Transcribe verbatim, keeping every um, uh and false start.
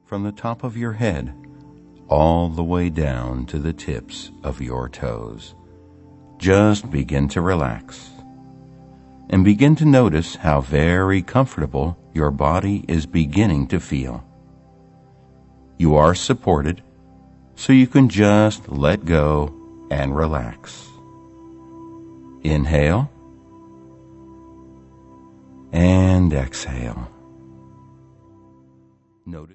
from the top of your head all the way down to the tips of your toes. Just begin to relax and begin to notice how very comfortable your body is beginning to feel. You are supported, so you can just let go and relax. Inhale and exhale. Notice